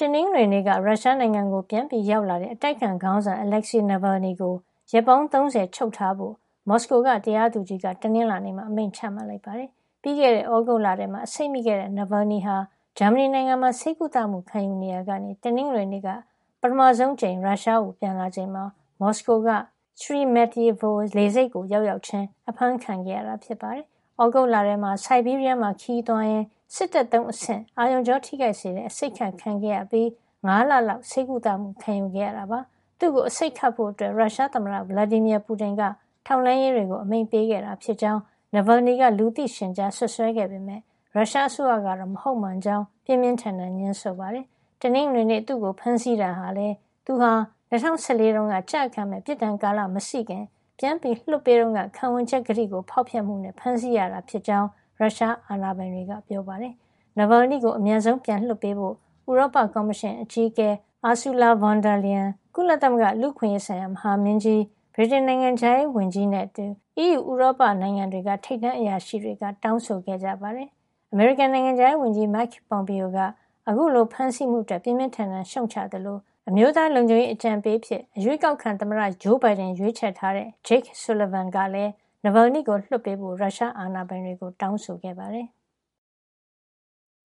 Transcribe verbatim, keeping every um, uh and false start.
နင်္ဂနွေနေ့ကရုရှားနိုင်ငံကိုပြန်ပြီးရောက်လာတဲ့အတိုက်အခံခေါင်းဆောင် Alexei Navalny ကိုရက်ပေါင်းသုံးဆယ်ချုပ်ထားဖို့မော်စကိုကတရားသူကြီးကတနင်္လာနေ့မှာအမိန့်ချမှတ်လိုက်ပါတယ်။ပြီးခဲ့တဲ့ဩဂုတ်လထဲမှာအဆိပ်မိခဲ့တဲ့ Navalny ဟာဂျာမနီနိုင်ငံမှာဆေးကုသမှုခံယူနေရာကနေတနင်္ဂနွေနေ့ကပထမဆုံးကြိမ်ရုရှားကိုပြန်လာချိန်မှာမော်စကိုက Sheremetyevo လေဆိပ်ကိုရောက်ရောက်ချင်းအဖမ်းခံခဲ့ရတာဖြစ်ပါတယ်။ဩဂုတ်လထဲမှာဆိုက်ဘီးရီးယားမှာခီးသွားရင်စစ်တပ်သုံးအဆင့်အာရုံကြောထိခိုက်စေတဲ့အဆိပ်ခတ်ခံခဲ့ရပြီးငါးလလောက်ဆေးကုသမှုခံယူခဲ့ရတာပါ။သူ့ကိုအဆိပ်ခတ်ဖို့အတွက်ရုရှားသမ္မတ Vladimir Putin ကထောက်လှမ်းရေးတွေကိုအမိန့်ပေးခဲ့တာဖြစ်ကြောင်း Navalny ကလူသိရှင်ကြားဆွဆွဲခဲ့ပေမဲ့ရုရှားအစိုးရကတော့မဟုတ်မှန်ကြောင်းပြင်းပြင်းထန်ထန်ညင်းဆိုပါတယ်။တနင်္ဂနွေနေ့သူ့ကိုဖမ်းဆီးတာဟာလေသူဟာ၂၀၁၄တုန်းကကြာခံမဲ့ပြည်တံကာလမရှိခင်ပြန်ပြီးလွှတ်ပေးတော့ကခံဝန်ချက်ကတိကိုဖောက်ဖျက်မှုနဲ့ဖမ်းဆီးရတာဖြစ်ကြောင်းရုရှားအာဏာပိုင်တွေကပြောပါတယ်။ Navalny ကိုအမြန်ဆုံးပြန်လွှတ်ပေးဖို့ဥရောပကော်မရှင်အကြီးအကဲ Ursula von der Leyen ကုလသမဂ္ဂလူ့အခွင့်အရေးဆိုင်ရာမဟာမင်းကြီးဗြိတိန်နိုင်ငံခြားရေးဝန်ကြီးနဲ့အတူ အီးယူဥရောပနိုင်ငံတွေကထိပ်တန်းအရာရှိတွေကတောင်းဆိုခဲ့ကြပါတယ်။ အမေရိကန်နိုင်ငံခြားရေးဝန်ကြီး Mike Pompeo ကအခုလိုဖမ်းဆီးမှုအတွက်ပြင်းပြင်းထန်ထန်ရှုတ်ချသလိုအမျိုးသားလုံခြုံရေးအကြံပေးအဖြစ်အရွေးကောက်ခံသမ္မတဂျိုးဘိုင်ဒန်ရွေးချယ်ထားတဲ့ Jake Sullivan ကလည်း Navalny ကိုလွှတ်ပေးဖို့ရုရှားအာဏာပိုင်တွေကိုတောင်းဆိုခဲ့ပါတယ်။